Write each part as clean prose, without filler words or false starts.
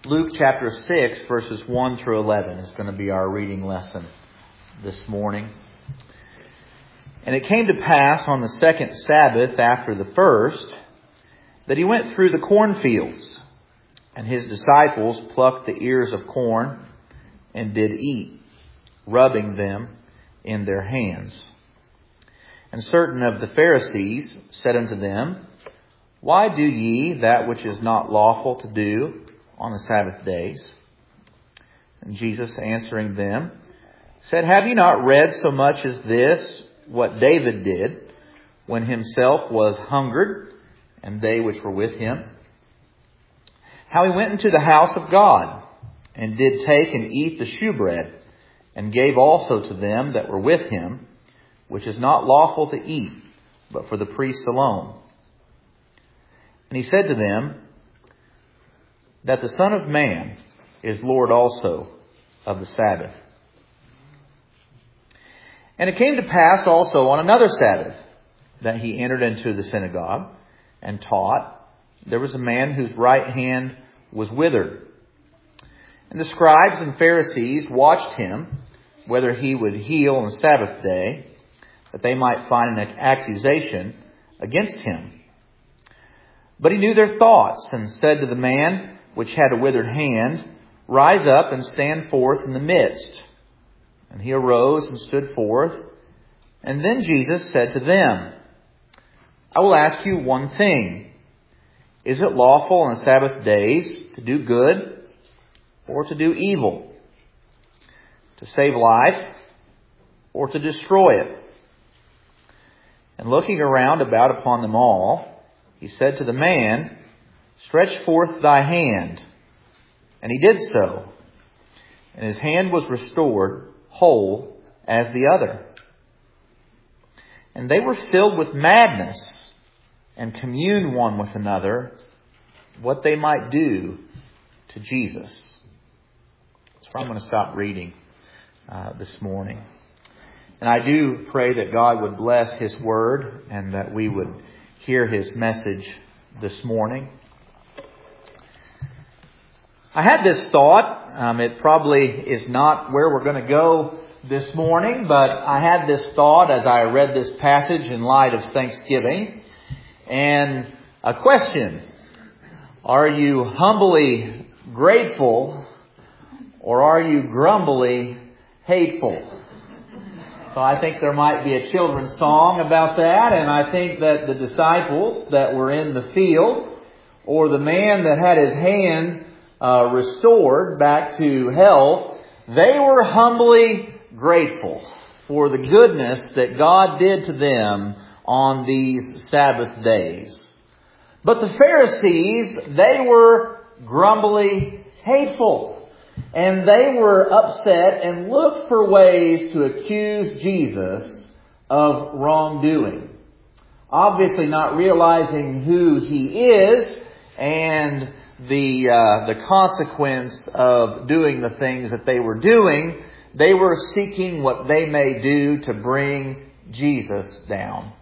Luke chapter 6, verses 1 through 11 is going to be our reading lesson this morning. And it came to pass on the second Sabbath after the first that he went through the cornfields, and his disciples plucked the ears of corn and did eat, rubbing them in their hands. And certain of the Pharisees said unto them, Why do ye that which is not lawful to do on the Sabbath days? And Jesus answering them said, Have ye not read so much as this, what David did, when himself was hungered, and they which were with him? How he went into the house of God, and did take and eat the shewbread, and gave also to them that were with him, which is not lawful to eat, but for the priests alone. And he said to them, that the Son of Man is Lord also of the Sabbath. And it came to pass also on another Sabbath that he entered into the synagogue and taught. There was a man whose right hand was withered. And the scribes and Pharisees watched him, whether he would heal on the Sabbath day, that they might find an accusation against him. But he knew their thoughts, and said to the man which had a withered hand, Rise up and stand forth in the midst. And he arose and stood forth. And then Jesus said to them, I will ask you one thing. Is it lawful on the Sabbath days to do good or to do evil? To save life or to destroy it? And looking around about upon them all, he said to the man, Stretch forth thy hand. And he did so. And his hand was restored whole as the other. And they were filled with madness, and communed one with another what they might do to Jesus. That's where I'm going to stop reading this morning. And I do pray that God would bless His Word, and that we would hear His message this morning. I had this thought. It probably is not where we're going to go this morning, but I had this thought as I read this passage in light of Thanksgiving. And a question: are you humbly grateful, or are you grumbly hateful? So I think there might be a children's song about that, and I think that the disciples that were in the field, or the man that had his hand restored back to health, they were humbly grateful for the goodness that God did to them on these Sabbath days. But the Pharisees, they were grumbly hateful, and they were upset and looked for ways to accuse Jesus of wrongdoing. Obviously not realizing who He is and the consequence of doing the things that they were doing. They were seeking what they may do to bring Jesus down.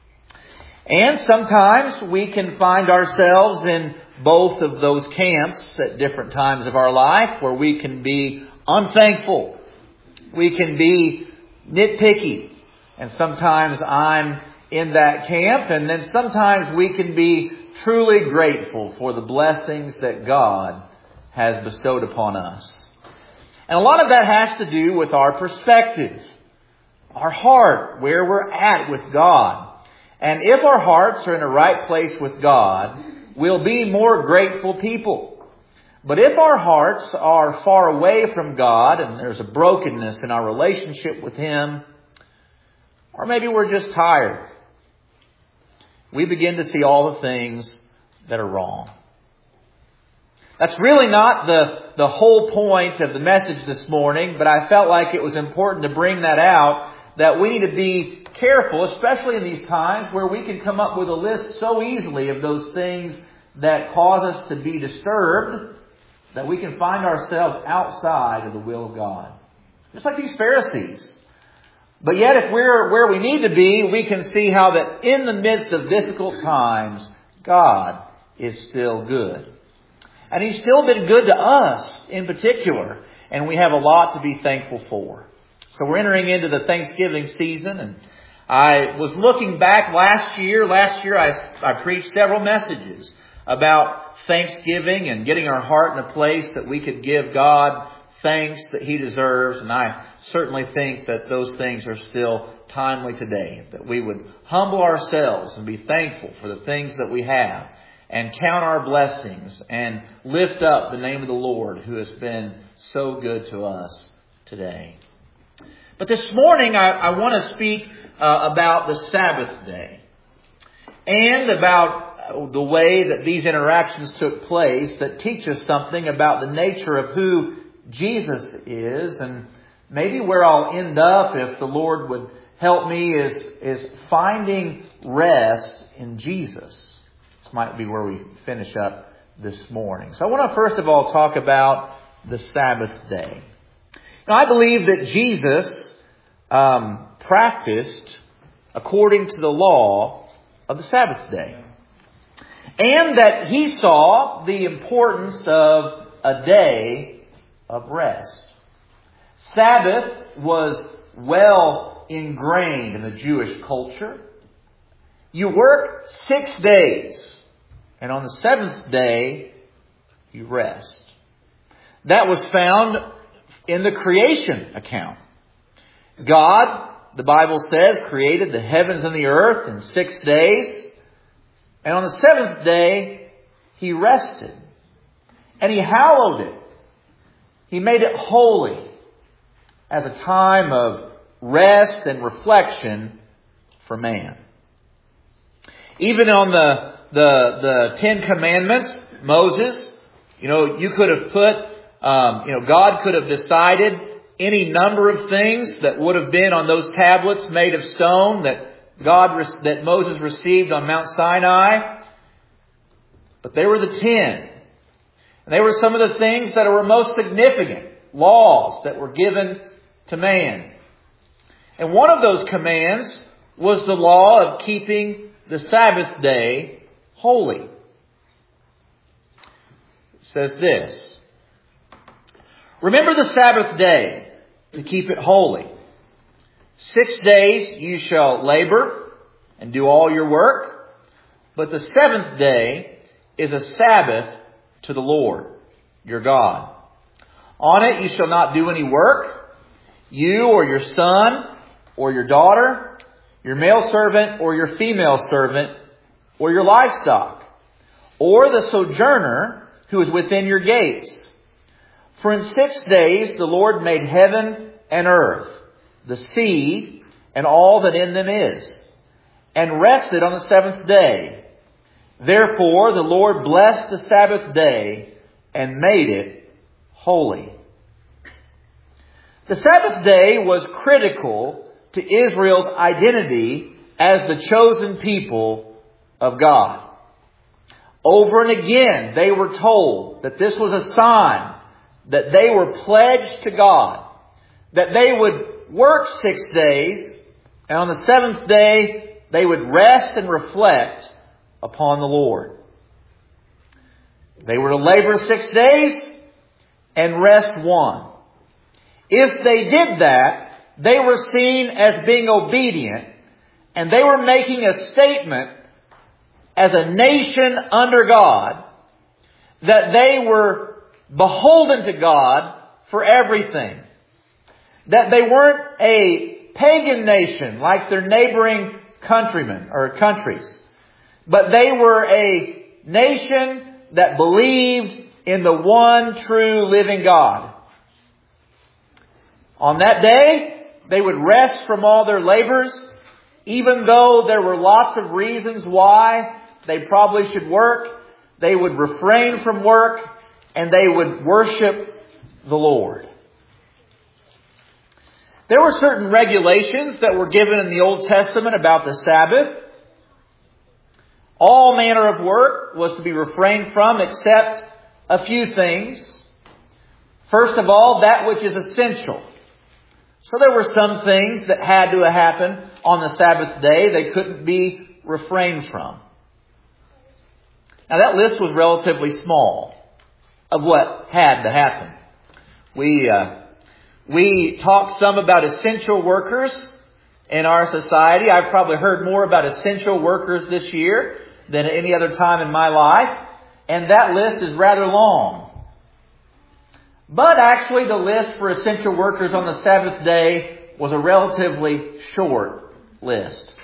And sometimes we can find ourselves in both of those camps at different times of our life, where we can be unthankful. We can be nitpicky. And sometimes I'm in that camp. And then sometimes we can be truly grateful for the blessings that God has bestowed upon us. And a lot of that has to do with our perspective, our heart, where we're at with God. And if our hearts are in the right place with God, we'll be more grateful people. But if our hearts are far away from God, and there's a brokenness in our relationship with Him, or maybe we're just tired, we begin to see all the things that are wrong. That's really not the whole point of the message this morning, but I felt like it was important to bring that out, that we need to be careful, especially in these times where we can come up with a list so easily of those things that cause us to be disturbed, that we can find ourselves outside of the will of God. Just like these Pharisees. But yet, if we're where we need to be, we can see how that in the midst of difficult times, God is still good. And He's still been good to us in particular. And we have a lot to be thankful for. So we're entering into the Thanksgiving season. And I was looking back last year. Last year I preached several messages about Thanksgiving and getting our heart in a place that we could give God thanks that He deserves. And I certainly think that those things are still timely today. That we would humble ourselves and be thankful for the things that we have. And count our blessings and lift up the name of the Lord who has been so good to us today. But this morning I want to speak about the Sabbath day. And about the way that these interactions took place that teach us something about the nature of who Jesus is. And maybe where I'll end up, if the Lord would help me, is finding rest in Jesus. This might be where we finish up this morning. So I want to first of all talk about the Sabbath day. Now I believe that Jesus practiced according to the law of the Sabbath day. And that He saw the importance of a day of rest. Sabbath was well ingrained in the Jewish culture. You work 6 days, and on the seventh day, you rest. That was found in the creation account. God, the Bible says, created the heavens and the earth in 6 days. And on the seventh day, He rested. And He hallowed it. He made it holy as a time of rest and reflection for man. Even on the Ten Commandments, Moses, you could have put, God could have decided any number of things that would have been on those tablets made of stone that Moses received on Mount Sinai. But they were the 10. And they were some of the things that were most significant laws that were given to man. And one of those commands was the law of keeping the Sabbath day holy. It says this: remember the Sabbath day to keep it holy. 6 days you shall labor and do all your work, but the seventh day is a Sabbath to the Lord your God. On it you shall not do any work, you or your son or your daughter, your male servant or your female servant, or your livestock, or the sojourner who is within your gates. For in 6 days the Lord made heaven and earth, the sea, and all that in them is, and rested on the seventh day. Therefore the Lord blessed the Sabbath day and made it holy. The Sabbath day was critical to Israel's identity as the chosen people of God. Over and again, they were told that this was a sign that they were pledged to God, that they would work 6 days, and on the seventh day, they would rest and reflect upon the Lord. They were to labor 6 days and rest 1. If they did that, they were seen as being obedient, and they were making a statement as a nation under God that they were beholden to God for everything. That they weren't a pagan nation like their neighboring countrymen or countries, but they were a nation that believed in the one true living God. On that day, they would rest from all their labors, even though there were lots of reasons why they probably should work. They would refrain from work, and they would worship the Lord. There were certain regulations that were given in the Old Testament about the Sabbath. All manner of work was to be refrained from except a few things. First of all, that which is essential. So there were some things that had to happen on the Sabbath day they couldn't be refrained from. Now that list was relatively small. of what had to happen. We talk some about essential workers in our society. I've probably heard more about essential workers this year than at any other time in my life. And that list is rather long. But actually the list for essential workers on the Sabbath day was a relatively short list.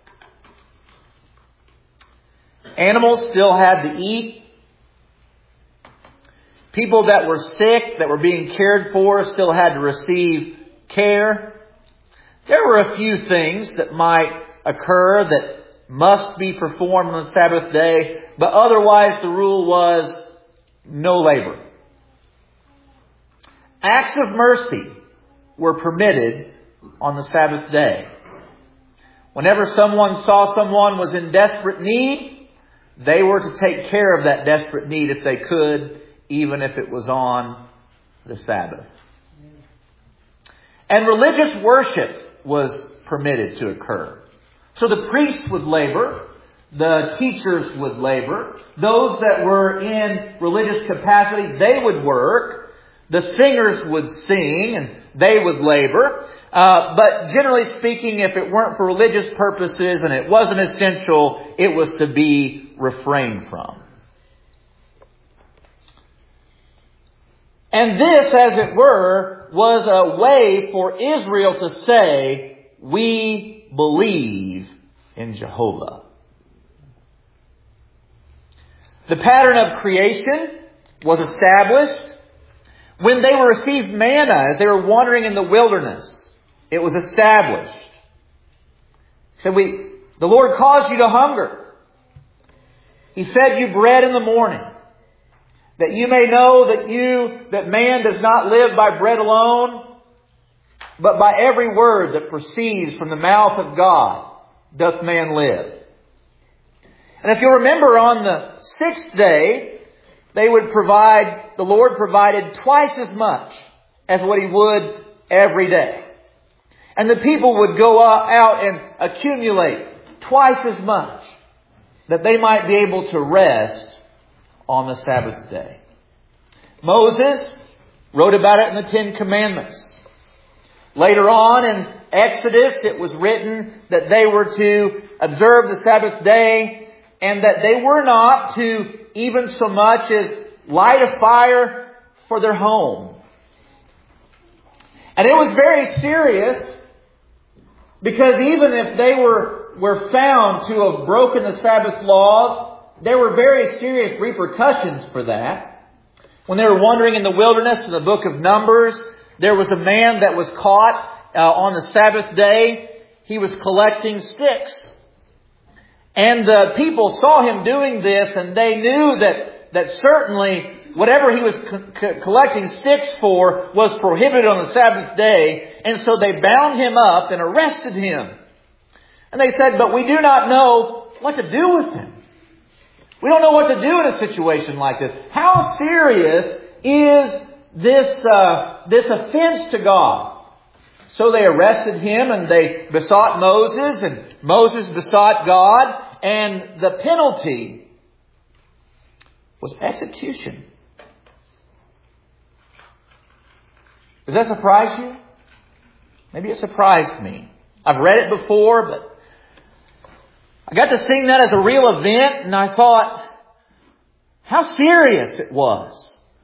Animals still had to eat. People that were sick, that were being cared for, still had to receive care. There were a few things that might occur that must be performed on the Sabbath day, but otherwise the rule was no labor. Acts of mercy were permitted on the Sabbath day. Whenever someone saw someone was in desperate need, they were to take care of that desperate need if they could, even if it was on the Sabbath. And religious worship was permitted to occur. So the priests would labor, the teachers would labor, those that were in religious capacity, they would work, the singers would sing and they would labor. But generally speaking, if it weren't for religious purposes and it wasn't essential, it was to be refrained from. And this, as it were, was a way for Israel to say, we believe in Jehovah. The pattern of creation was established. When they received manna as they were wandering in the wilderness, it was established. He said, the Lord caused you to hunger. He fed you bread in the morning, that you may know that man does not live by bread alone, but by every word that proceeds from the mouth of God doth man live. And if you remember, on the sixth day, the Lord provided twice as much as what He would every day. And the people would go out and accumulate twice as much, that they might be able to rest on the Sabbath day. Moses wrote about it in the Ten Commandments. Later on in Exodus, it was written that they were to observe the Sabbath day, and that they were not to even so much as light a fire for their home. And it was very serious, because even if they were found to have broken the Sabbath laws, there were very serious repercussions for that. When they were wandering in the wilderness in the book of Numbers, there was a man that was caught on the Sabbath day. He was collecting sticks. And the people saw him doing this, and they knew that certainly whatever he was collecting sticks for was prohibited on the Sabbath day. And so they bound him up and arrested him. And they said, but we do not know what to do with him. We don't know what to do in a situation like this. How serious is this offense to God? So they arrested him and they besought Moses, and Moses besought God, and the penalty was execution. Does that surprise you? Maybe it surprised me. I've read it before, but I got to seeing that as a real event, and I thought how serious it was.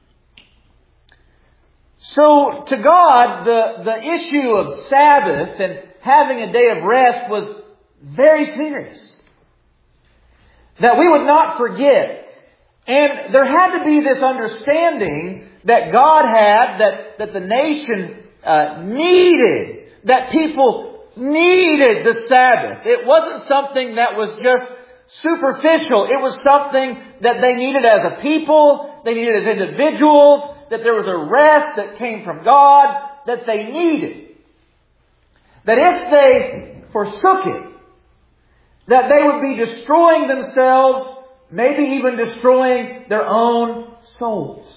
So to God, the issue of Sabbath and having a day of rest was very serious. That we would not forget. And there had to be this understanding that God had, that the nation needed, that people needed the Sabbath. It wasn't something that was just superficial. It was something that they needed as a people, they needed as individuals, that there was a rest that came from God that they needed. That if they forsook it, that they would be destroying themselves, maybe even destroying their own souls.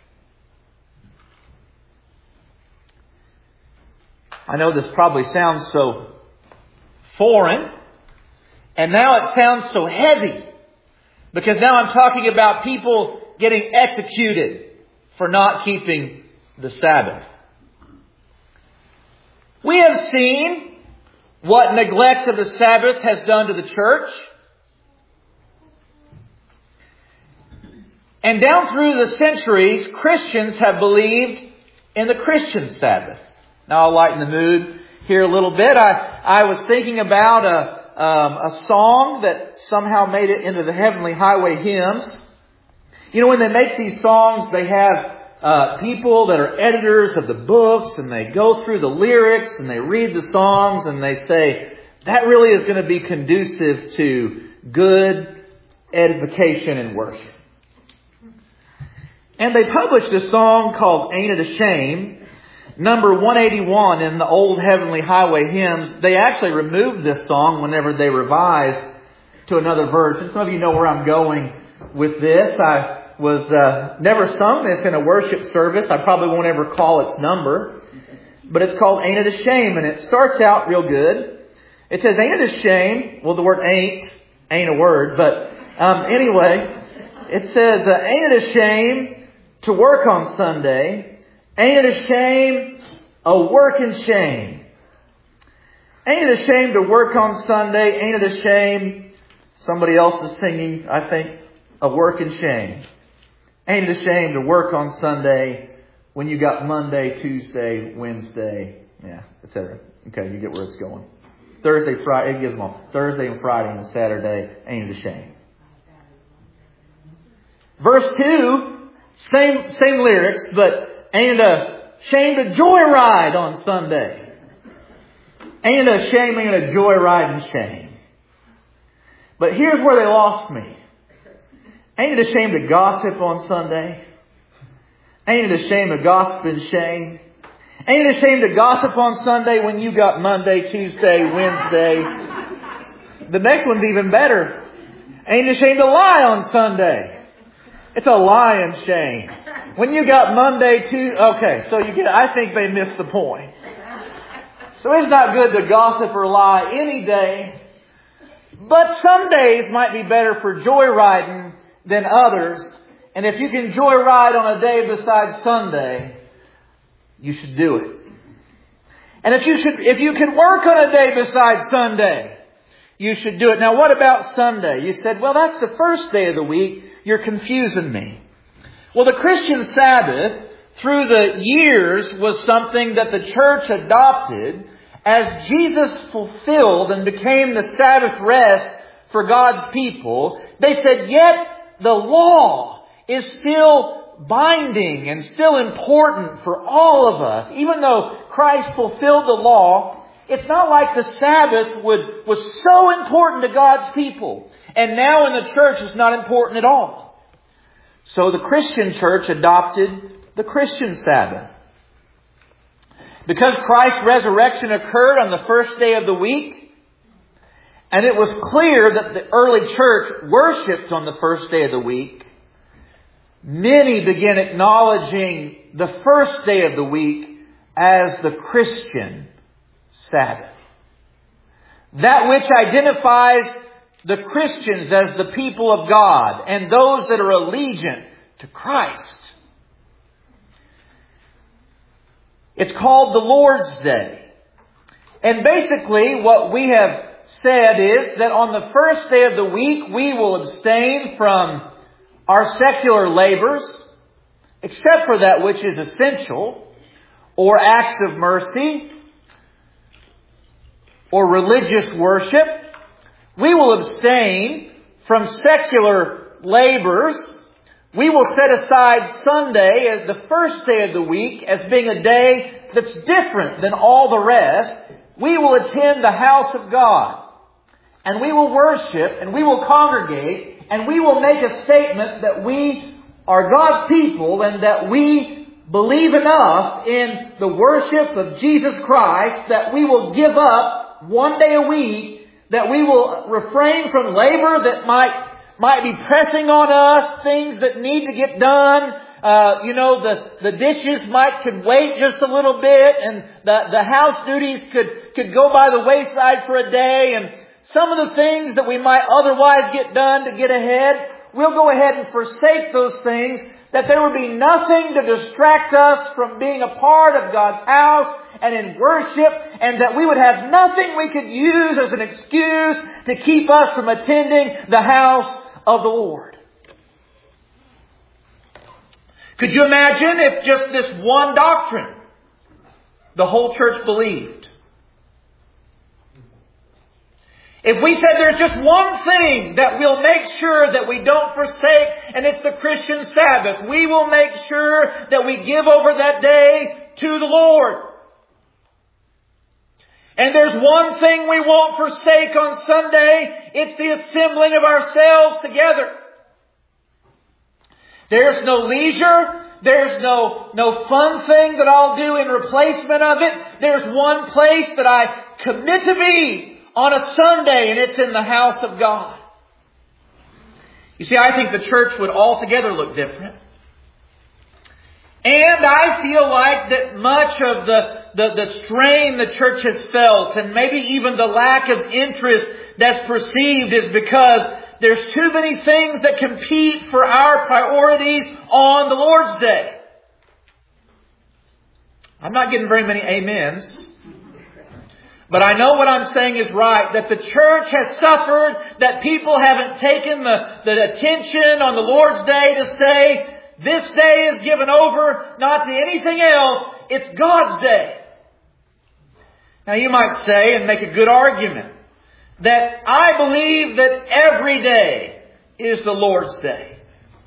I know this probably sounds so foreign, and now it sounds so heavy, because now I'm talking about people getting executed for not keeping the Sabbath. We have seen what neglect of the Sabbath has done to the church. And down through the centuries, Christians have believed in the Christian Sabbath. Now I'll lighten the mood here a little bit. I was thinking about a song that somehow made it into the Heavenly Highway hymns. You know, when they make these songs, they have people that are editors of the books, and they go through the lyrics and they read the songs and they say, that really is going to be conducive to good edification and worship. And they published a song called Ain't It a Shame, number 181 in the old Heavenly Highway hymns. They actually removed this song whenever they revised to another version. Some of you know where I'm going with this. I was never sung this in a worship service. I probably won't ever call its number. But it's called Ain't It a Shame, and it starts out real good. It says, ain't it a shame? Well, the word ain't a word, but anyway, it says, ain't it a shame to work on Sunday? Ain't it a shame, a working shame? Ain't it a shame to work on Sunday? Ain't it a shame? Somebody else is singing, I think, a working shame. Ain't it a shame to work on Sunday when you got Monday, Tuesday, Wednesday, etc. Okay, you get where it's going. Thursday, Friday, it gives them all. Thursday and Friday and Saturday, ain't it a shame? Verse 2, same lyrics, but ain't it a shame to joyride on Sunday? Ain't it a shame, ain't it a joyriding shame? But here's where they lost me. Ain't it a shame to gossip on Sunday? Ain't it a shame to gossip and shame? Ain't it a shame to gossip on Sunday when you got Monday, Tuesday, Wednesday? The next one's even better. Ain't it a shame to lie on Sunday? It's a lying shame. When you got Monday, Tuesday... Okay, so you get... I think they missed the point. So it's not good to gossip or lie any day. But some days might be better for joyriding than others. And if you can joyride on a day besides Sunday, you should do it. And if you can work on a day besides Sunday, you should do it. Now, what about Sunday? You said, well, that's the first day of the week. You're confusing me. Well, the Christian Sabbath, through the years, was something that the church adopted as Jesus fulfilled and became the Sabbath rest for God's people. They said, yet the law is still binding and still important for all of us. Even though Christ fulfilled the law, it's not like the Sabbath was so important to God's people. And now in the church it's not important at all. So the Christian church adopted the Christian Sabbath. Because Christ's resurrection occurred on the first day of the week, and it was clear that the early church worshipped on the first day of the week, many began acknowledging the first day of the week as the Christian Sabbath. That which identifies the Christians as the people of God and those that are allegiant to Christ. It's called the Lord's Day. And basically what we have said is that on the first day of the week we will abstain from our secular labors, except for that which is essential, or acts of mercy, or religious worship. We will abstain from secular labors. We will set aside Sunday as the first day of the week as being a day that's different than all the rest. We will attend the house of God. And we will worship, and we will congregate, and we will make a statement that we are God's people and that we believe enough in the worship of Jesus Christ that we will give up one day a week, that we will refrain from labor that might be pressing on us, things that need to get done. The dishes could wait just a little bit, and the house duties could go by the wayside for a day, and some of the things that we might otherwise get done to get ahead, we'll go ahead and forsake those things that there would be nothing to distract us from being a part of God's house and in worship, and that we would have nothing we could use as an excuse to keep us from attending the house of the Lord. Could you imagine if just this one doctrine the whole church believed? If we said there's just one thing that we'll make sure that we don't forsake, and it's the Christian Sabbath. We will make sure that we give over that day to the Lord. And there's one thing we won't forsake on Sunday. It's the assembling of ourselves together. There's no leisure. There's no fun thing that I'll do in replacement of it. There's one place that I commit to be on a Sunday, and it's in the house of God. You see, I think the church would altogether look different. And I feel like that much of the strain the church has felt, and maybe even the lack of interest that's perceived, is because there's too many things that compete for our priorities on the Lord's Day. I'm not getting very many amens. But I know what I'm saying is right, that the church has suffered, that people haven't taken the attention on the Lord's Day to say, this day is given over not to anything else, it's God's day. Now you might say, and make a good argument, that I believe that every day is the Lord's day.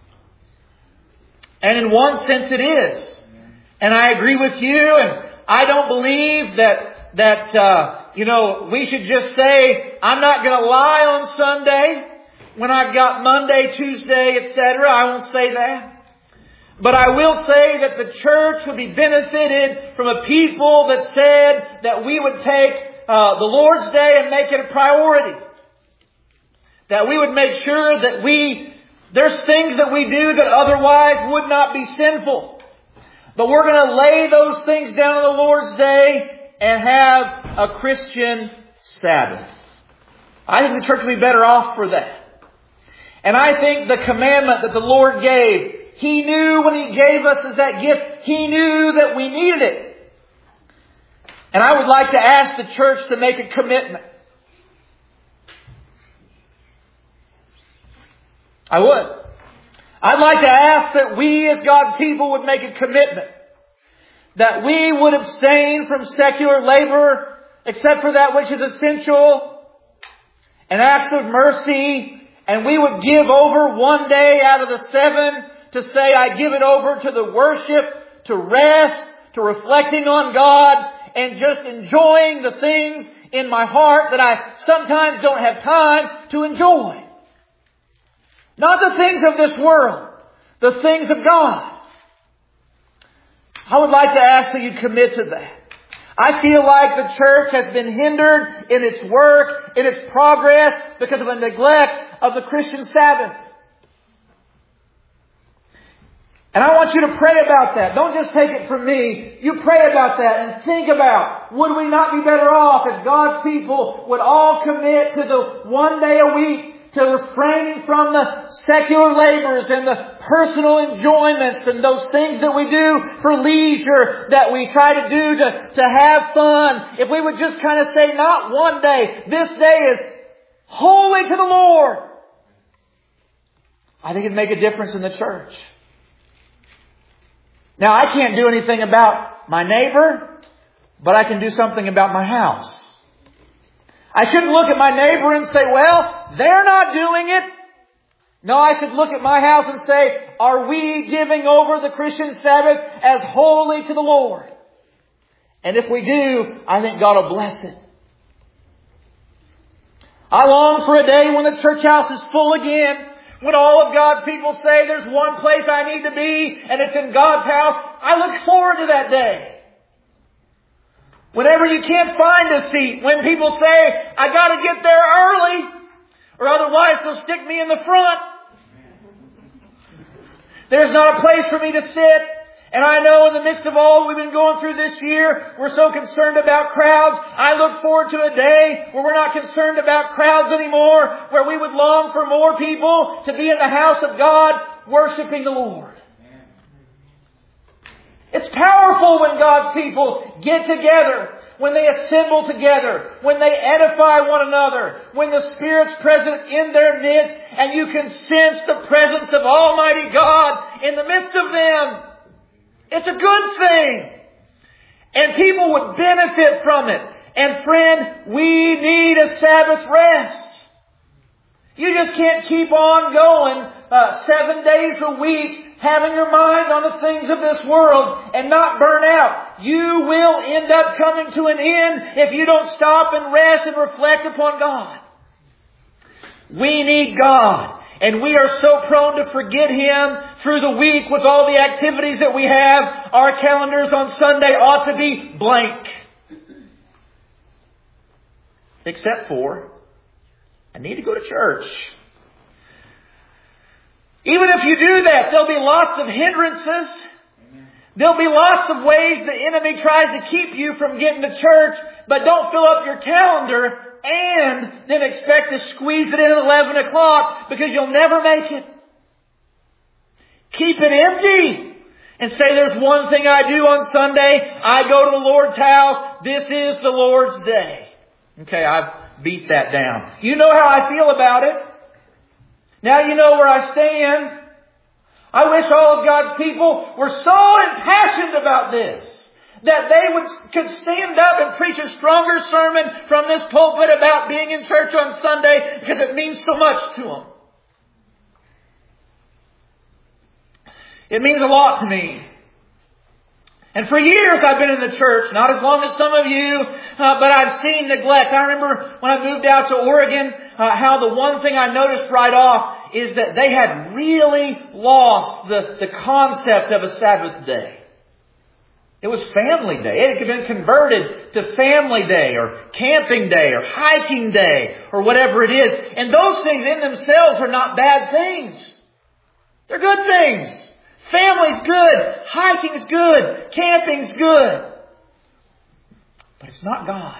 And in one sense it is. And I agree with you, and I don't believe that we should just say, I'm not going to lie on Sunday when I've got Monday, Tuesday, etc. I won't say that. But I will say that the church would be benefited from a people that said that we would take the Lord's Day and make it a priority. That we would make sure that there's things that we do that otherwise would not be sinful. But we're going to lay those things down on the Lord's Day and have a Christian Sabbath. I think the church would be better off for that. And I think the commandment that the Lord gave, He knew when He gave us as that gift, He knew that we needed it. And I would like to ask the church to make a commitment. I would. I'd like to ask that we as God's people would make a commitment. That we would abstain from secular labor except for that which is essential and acts of mercy. And we would give over one day out of the 7 to say, I give it over to the worship, to rest, to reflecting on God, and just enjoying the things in my heart that I sometimes don't have time to enjoy. Not the things of this world, the things of God. I would like to ask that you commit to that. I feel like the church has been hindered in its work, in its progress, because of a neglect of the Christian Sabbath. And I want you to pray about that. Don't just take it from me. You pray about that and think about, would we not be better off if God's people would all commit to the one day a week, to refraining from the secular labors and the personal enjoyments and those things that we do for leisure, that we try to do to have fun. If we would just kind of say, not one day, this day is holy to the Lord, I think it'd make a difference in the church. Now, I can't do anything about my neighbor, but I can do something about my house. I shouldn't look at my neighbor and say, well, they're not doing it. No, I should look at my house and say, are we giving over the Christian Sabbath as holy to the Lord? And if we do, I think God will bless it. I long for a day when the church house is full again. When all of God's people say there's one place I need to be and it's in God's house. I look forward to that day. Whenever you can't find a seat, when people say, I got to get there early, or otherwise they'll stick me in the front. There's not a place for me to sit. And I know in the midst of all we've been going through this year, we're so concerned about crowds. I look forward to a day where we're not concerned about crowds anymore, where we would long for more people to be in the house of God, worshiping the Lord. It's powerful when God's people get together, when they assemble together, when they edify one another, when the Spirit's present in their midst, and you can sense the presence of Almighty God in the midst of them. It's a good thing. And people would benefit from it. And friend, we need a Sabbath rest. You just can't keep on going 7 days a week, having your mind on the things of this world and not burn out. You will end up coming to an end if you don't stop and rest and reflect upon God. We need God. And we are so prone to forget Him through the week with all the activities that we have. Our calendars on Sunday ought to be blank. Except for, I need to go to church. Even if you do that, there'll be lots of hindrances. There'll be lots of ways the enemy tries to keep you from getting to church. But don't fill up your calendar and then expect to squeeze it in at 11 o'clock because you'll never make it. Keep it empty and say, there's one thing I do on Sunday. I go to the Lord's house. This is the Lord's day. Okay, I've beat that down. You know how I feel about it. Now you know where I stand. I wish all of God's people were so impassioned about this that they could stand up and preach a stronger sermon from this pulpit about being in church on Sunday because it means so much to them. It means a lot to me. And for years I've been in the church, not as long as some of you, but I've seen neglect. I remember when I moved out to Oregon, how the one thing I noticed right off is that they had really lost the concept of a Sabbath day. It was family day. It had been converted to family day or camping day or hiking day or whatever it is. And those things in themselves are not bad things. They're good things. Family's good. Hiking's good. Camping's good. But it's not God.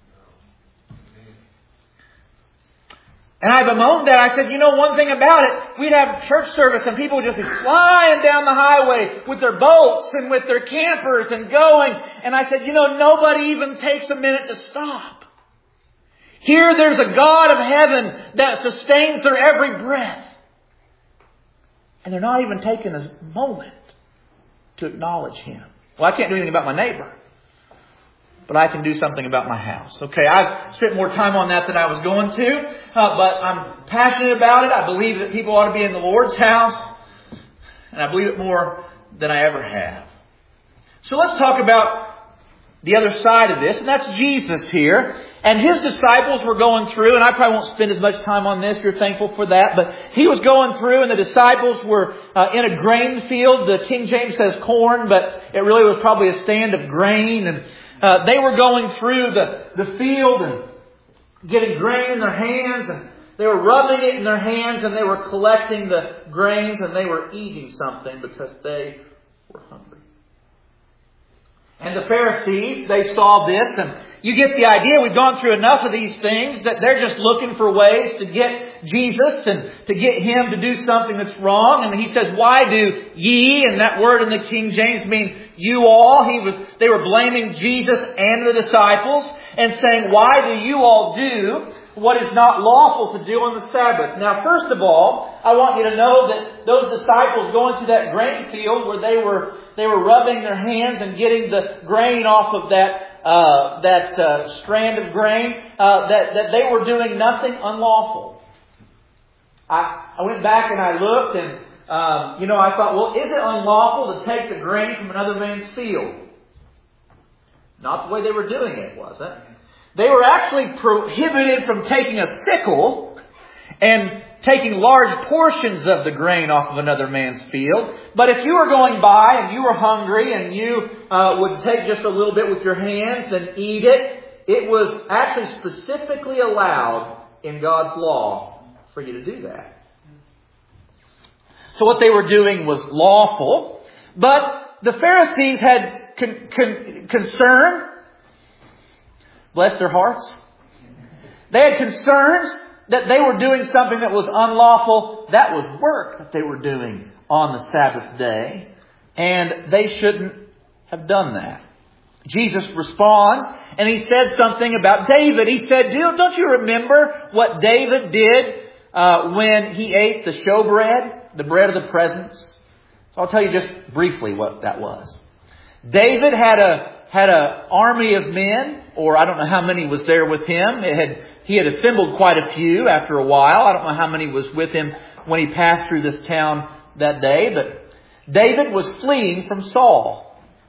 And I bemoaned that. I said, you know one thing about it, we'd have church service and people would just be flying down the highway with their boats and with their campers and going. And I said, you know, nobody even takes a minute to stop. Here there's a God of heaven that sustains their every breath. And they're not even taking a moment to acknowledge Him. Well, I can't do anything about my neighbor, but I can do something about my house. Okay, I've spent more time on that than I was going to, but I'm passionate about it. I believe that people ought to be in the Lord's house, and I believe it more than I ever have. So let's talk about the other side of this, and that's Jesus here. And His disciples were going through, and I probably won't spend as much time on this, you're thankful for that, but He was going through and the disciples were in a grain field. The King James says corn, but it really was probably a stand of grain. And they were going through the field and getting grain in their hands, and they were rubbing it in their hands, and they were collecting the grains, and they were eating something because they were hungry. And the Pharisees, they saw this, and you get the idea. We've gone through enough of these things that they're just looking for ways to get Jesus and to get Him to do something that's wrong. And He says, why do ye? And that word in the King James means you all. They were blaming Jesus and the disciples and saying, why do you all do what is not lawful to do on the Sabbath? Now, first of all, I want you to know that those disciples going through that grain field where they were rubbing their hands and getting the grain off of that strand of grain, that they were doing nothing unlawful. I went back and I looked and, I thought, well, is it unlawful to take the grain from another man's field? Not the way they were doing it, was it? They were actually prohibited from taking a sickle and taking large portions of the grain off of another man's field. But if you were going by and you were hungry and you would take just a little bit with your hands and eat it, it was actually specifically allowed in God's law for you to do that. So what they were doing was lawful. But the Pharisees had concern. Bless their hearts. They had concerns that they were doing something that was unlawful. That was work that they were doing on the Sabbath day. And they shouldn't have done that. Jesus responds and He said something about David. He said, don't you remember what David did when he ate the showbread, the bread of the presence? So I'll tell you just briefly what that was. David had a army of men, or I don't know how many was there with him. He had assembled quite a few after a while. I don't know how many was with him when he passed through this town that day, but David was fleeing from Saul.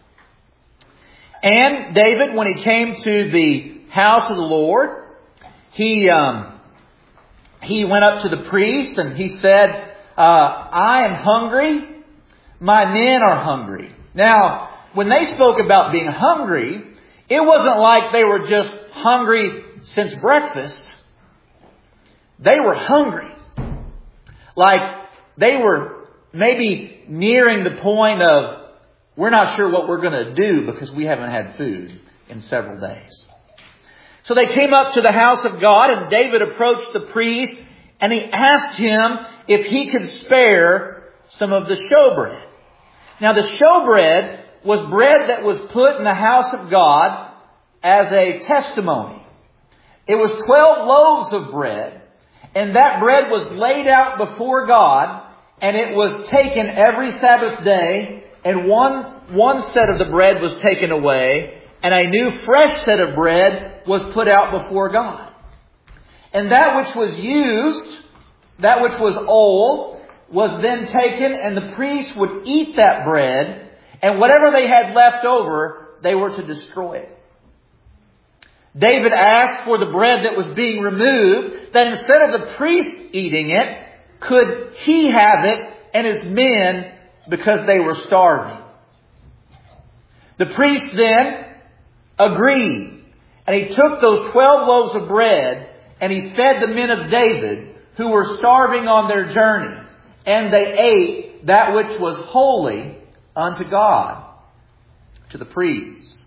And David, when he came to the house of the Lord, he went up to the priest and he said, I am hungry. My men are hungry. Now, when they spoke about being hungry, it wasn't like they were just hungry since breakfast. They were hungry. Like they were maybe nearing the point of, we're not sure what we're going to do because we haven't had food in several days. So they came up to the house of God, and David approached the priest and he asked him if he could spare some of the showbread. Now the showbread was bread that was put in the house of God as a testimony. It was 12 loaves of bread, and that bread was laid out before God, and it was taken every Sabbath day. And one set of the bread was taken away, and a new fresh set of bread was put out before God. And that which was used, that which was old, was then taken, and the priest would eat that bread, and whatever they had left over, they were to destroy it. David asked for the bread that was being removed, that instead of the priest eating it, could he have it and his men, because they were starving. The priest then agreed, and he took those 12 loaves of bread and he fed the men of David who were starving on their journey, and they ate that which was holy unto God, to the priests.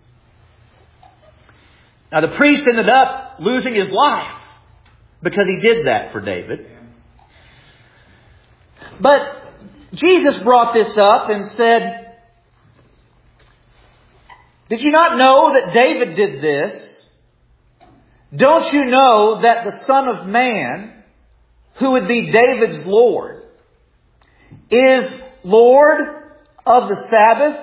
Now the priest ended up losing his life because he did that for David. But Jesus brought this up and said, did you not know that David did this? Don't you know that the Son of Man, who would be David's Lord, is Lord of the Sabbath?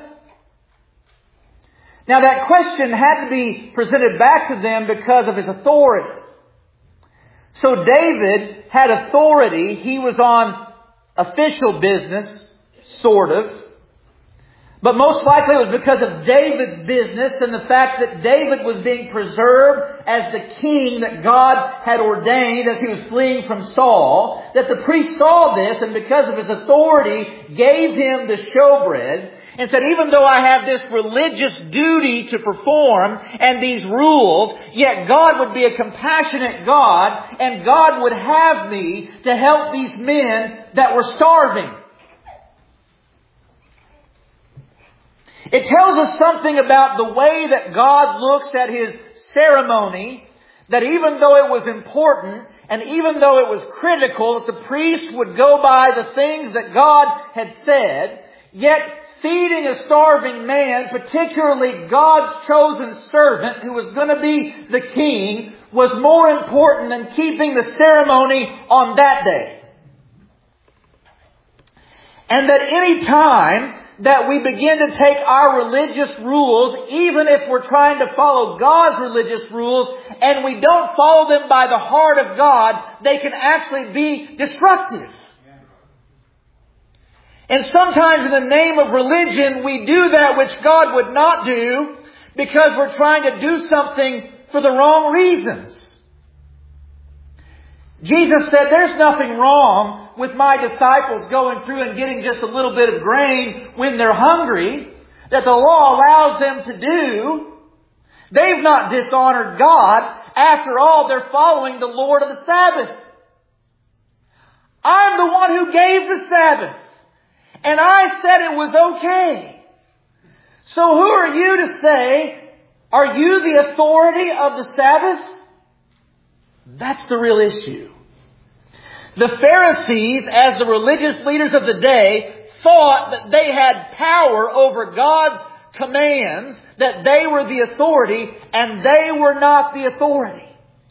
Now that question had to be presented back to them because of his authority. So David had authority. He was on official business, sort of. But most likely it was because of David's business and the fact that David was being preserved as the king that God had ordained as he was fleeing from Saul, that the priest saw this and because of his authority gave him the showbread and said, even though I have this religious duty to perform and these rules, yet God would be a compassionate God and God would have me to help these men that were starving. It tells us something about the way that God looks at His ceremony, that even though it was important and even though it was critical that the priest would go by the things that God had said, yet feeding a starving man, particularly God's chosen servant who was going to be the king, was more important than keeping the ceremony on that day. And that any time that we begin to take our religious rules, even if we're trying to follow God's religious rules, and we don't follow them by the heart of God, they can actually be destructive. And sometimes in the name of religion, we do that which God would not do because we're trying to do something for the wrong reasons. Jesus said, there's nothing wrong with my disciples going through and getting just a little bit of grain when they're hungry, that the law allows them to do. They've not dishonored God. After all, they're following the Lord of the Sabbath. I'm the one who gave the Sabbath. And I said it was okay. So who are you to say, are you the authority of the Sabbath? That's the real issue. The Pharisees, as the religious leaders of the day, thought that they had power over God's commands that they were the authority and they were not the authority.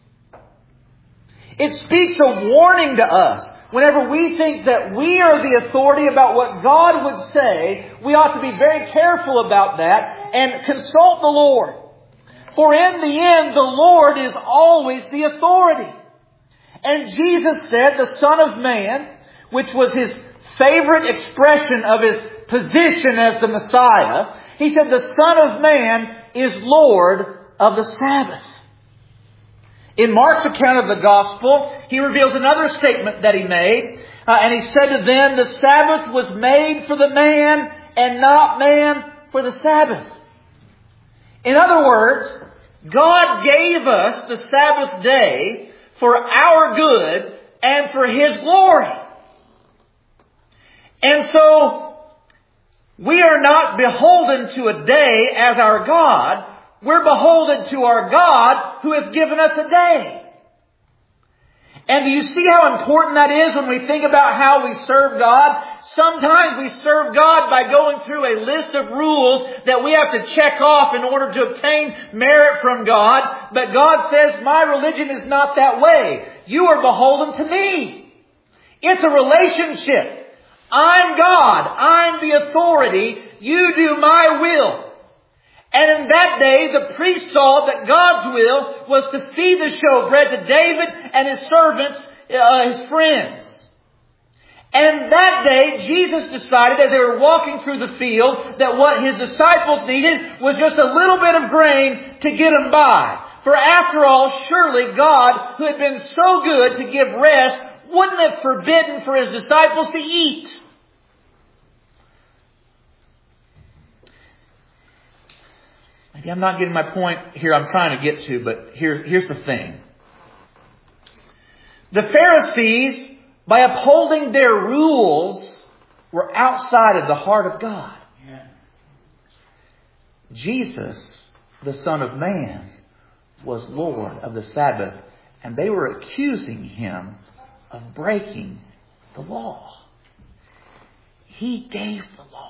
It speaks a warning to us. Whenever we think that we are the authority about what God would say, we ought to be very careful about that and consult the Lord. For in the end, the Lord is always the authority. And Jesus said, the Son of Man, which was His favorite expression of His position as the Messiah, He said, the Son of Man is Lord of the Sabbath. In Mark's account of the Gospel, He reveals another statement that He made. And He said to them, the Sabbath was made for the man and not man for the Sabbath. In other words, God gave us the Sabbath day for our good and for His glory. And so, we are not beholden to a day as our God. We're beholden to our God who has given us a day. And do you see how important that is when we think about how we serve God? Sometimes we serve God by going through a list of rules that we have to check off in order to obtain merit from God. But God says, my religion is not that way. You are beholden to me. It's a relationship. I'm God. I'm the authority. You do my will. And in that day, the priest saw that God's will was to feed the showbread to David and his servants, his friends. And that day, Jesus decided as they were walking through the field that what His disciples needed was just a little bit of grain to get them by. For after all, surely God, who had been so good to give rest, wouldn't have forbidden for His disciples to eat. Maybe I'm not getting my point here I'm trying to get to, but here's the thing. The Pharisees, by upholding their rules, were outside of the heart of God. Yeah. Jesus, the Son of Man, was Lord of the Sabbath, and they were accusing Him of breaking the law. He gave the law.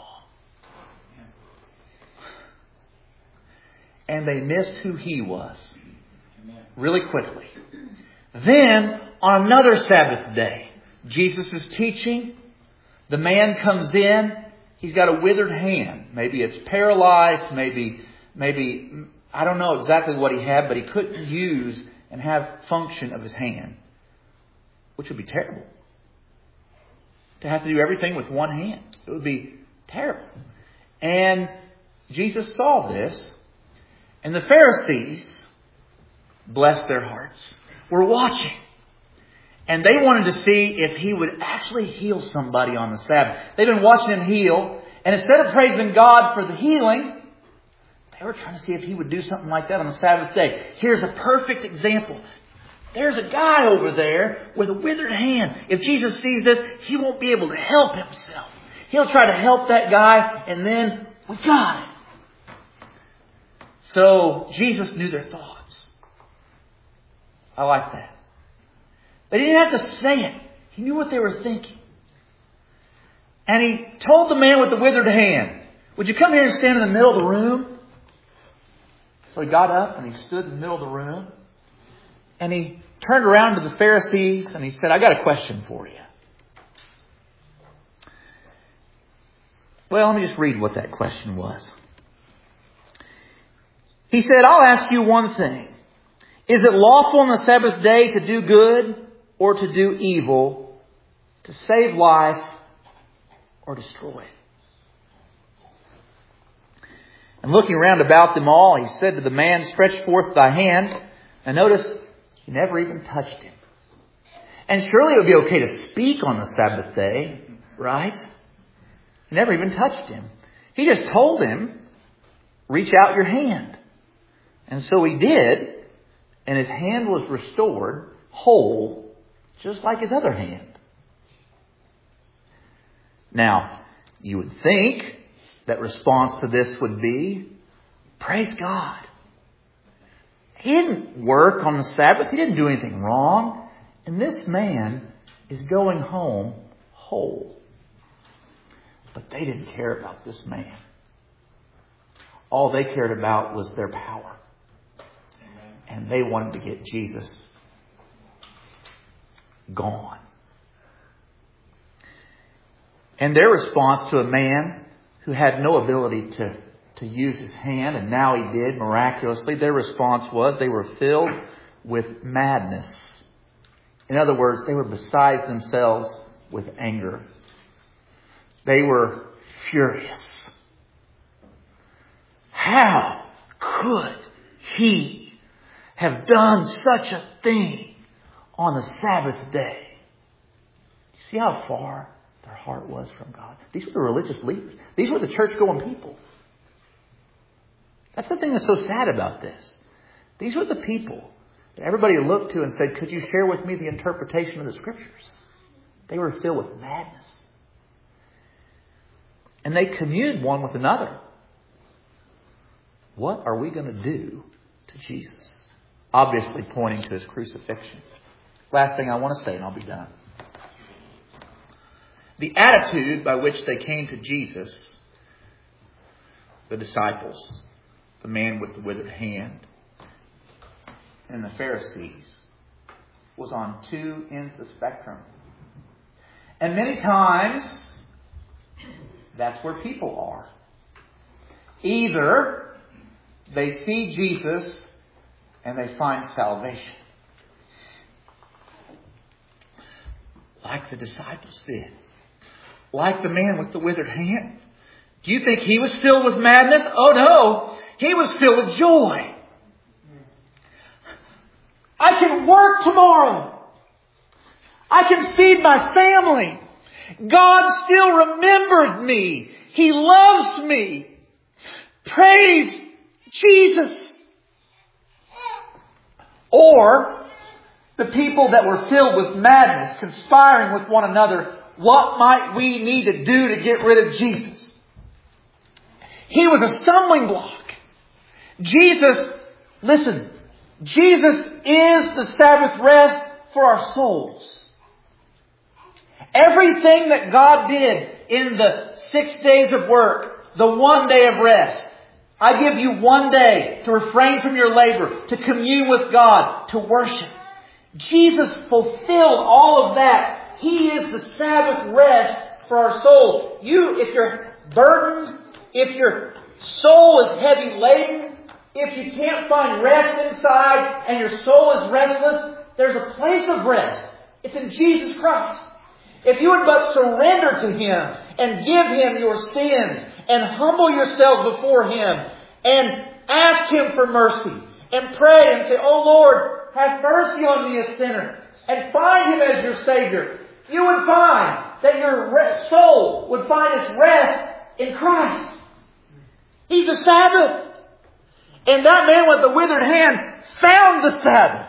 And they missed who He was really quickly. Then, on another Sabbath day, Jesus is teaching. The man comes in. He's got a withered hand. Maybe it's paralyzed. Maybe I don't know exactly what he had, but he couldn't use and have function of his hand, which would be terrible. To have to do everything with one hand. It would be terrible. And Jesus saw this. And the Pharisees, bless their hearts, were watching. And they wanted to see if He would actually heal somebody on the Sabbath. They've been watching Him heal. And instead of praising God for the healing, they were trying to see if He would do something like that on the Sabbath day. Here's a perfect example. There's a guy over there with a withered hand. If Jesus sees this, He won't be able to help Himself. He'll try to help that guy, and then we got it. So Jesus knew their thoughts. I like that. But He didn't have to say it. He knew what they were thinking. And He told the man with the withered hand, would you come here and stand in the middle of the room? So he got up and he stood in the middle of the room. And he turned around to the Pharisees and he said, I got a question for you. Well, let me just read what that question was. He said, I'll ask you one thing. Is it lawful on the Sabbath day to do good or to do evil, to save life or destroy it? And looking round about them all, He said to the man, stretch forth thy hand. And notice, He never even touched him. And surely it would be okay to speak on the Sabbath day, right? He never even touched him. He just told him, reach out your hand. And so he did, and his hand was restored whole, just like his other hand. Now, you would think that response to this would be, praise God. He didn't work on the Sabbath. He didn't do anything wrong. And this man is going home whole. But they didn't care about this man. All they cared about was their power. And they wanted to get Jesus gone. And their response to a man who had no ability to use his hand, and now he did miraculously, their response was they were filled with madness. In other words, they were beside themselves with anger. They were furious. How could he have done such a thing on the Sabbath day? You see how far their heart was from God? These were the religious leaders. These were the church-going people. That's the thing that's so sad about this. These were the people that everybody looked to and said, could you share with me the interpretation of the Scriptures? They were filled with madness. And they communed one with another. What are we going to do to Jesus? Obviously pointing to his crucifixion. Last thing I want to say, and I'll be done. The attitude by which they came to Jesus, the disciples, the man with the withered hand, and the Pharisees, was on two ends of the spectrum. And many times, that's where people are. Either they see Jesus and they find salvation, like the disciples did. Like the man with the withered hand. Do you think he was filled with madness? Oh no, he was filled with joy. I can work tomorrow. I can feed my family. God still remembered me. He loves me. Praise Jesus. Or the people that were filled with madness, conspiring with one another, what might we need to do to get rid of Jesus? He was a stumbling block. Jesus, listen, Jesus is the Sabbath rest for our souls. Everything that God did in the 6 days of work, the 1 day of rest. I give you 1 day to refrain from your labor, to commune with God, to worship. Jesus fulfilled all of that. He is the Sabbath rest for our soul. If you're burdened, if your soul is heavy laden, if you can't find rest inside and your soul is restless, there's a place of rest. It's in Jesus Christ. If you would but surrender to Him and give Him your sins and humble yourself before Him and ask Him for mercy and pray and say, oh Lord, have mercy on me a sinner, and find Him as your Savior, you would find that your soul would find its rest in Christ. He's the Sabbath. And that man with the withered hand found the Sabbath.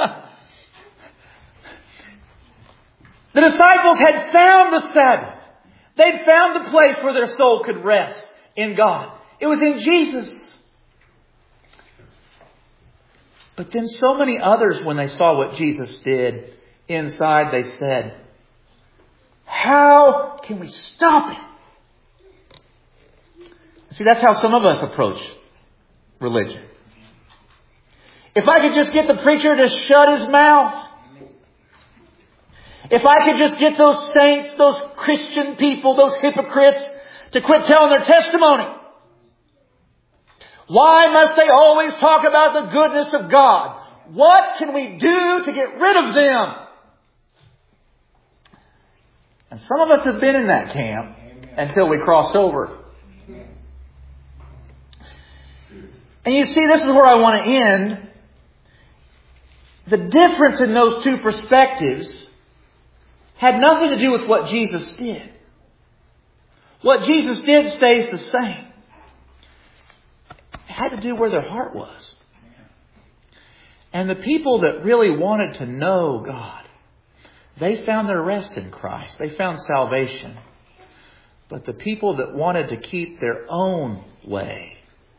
The disciples had found the Sabbath. They'd found the place where their soul could rest in God. It was in Jesus. But then so many others, when they saw what Jesus did inside, they said, how can we stop it? See, that's how some of us approach religion. If I could just get the preacher to shut his mouth. If I could just get those saints, those Christian people, those hypocrites to quit telling their testimony. Why must they always talk about the goodness of God? What can we do to get rid of them? And some of us have been in that camp until we crossed over. And you see, this is where I want to end. The difference in those two perspectives had nothing to do with what Jesus did. What Jesus did stays the same. It had to do where their heart was. And the people that really wanted to know God, they found their rest in Christ. They found salvation. But the people that wanted to keep their own way,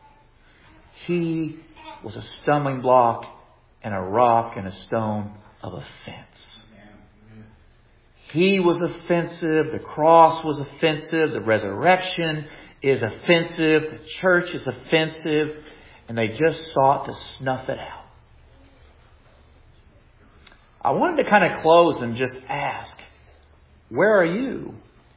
He was a stumbling block and a rock and a stone of offense. He was offensive. The cross was offensive. The resurrection is offensive, the church is offensive, and they just sought to snuff it out. I wanted to kind of close and just ask, where are you?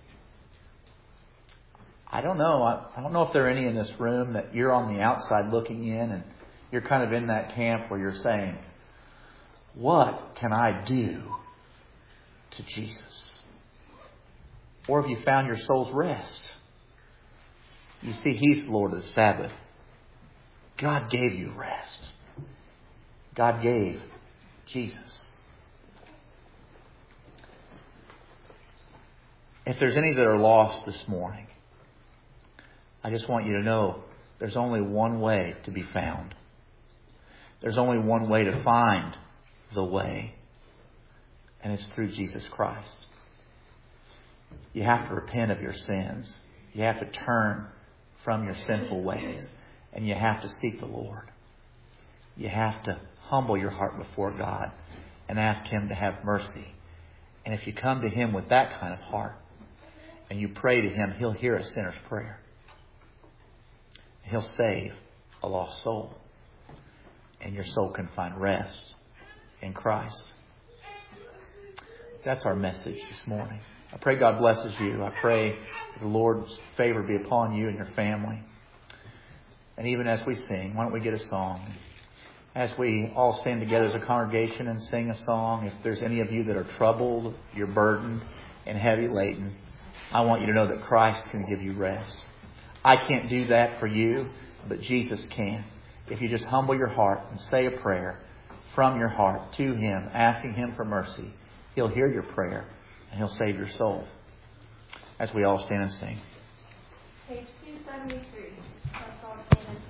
I don't know. I don't know if there are any in this room that you're on the outside looking in and you're kind of in that camp where you're saying, what can I do to Jesus? Or have you found your soul's rest? You see, He's the Lord of the Sabbath. God gave you rest. God gave Jesus. If there's any that are lost this morning, I just want you to know there's only one way to be found. There's only one way to find the way, and it's through Jesus Christ. You have to repent of your sins. You have to turn from your sinful ways, and you have to seek the Lord. You have to humble your heart before God and ask Him to have mercy. And if you come to Him with that kind of heart and you pray to Him, He'll hear a sinner's prayer. He'll save a lost soul. And your soul can find rest in Christ. That's our message this morning. I pray God blesses you. I pray that the Lord's favor be upon you and your family. And even as we sing, why don't we get a song? As we all stand together as a congregation and sing a song, if there's any of you that are troubled, you're burdened and heavy laden, I want you to know that Christ can give you rest. I can't do that for you, but Jesus can. If you just humble your heart and say a prayer from your heart to Him, asking Him for mercy, He'll hear your prayer and He'll save your soul. As we all stand and sing. Page 273. Let's all stand and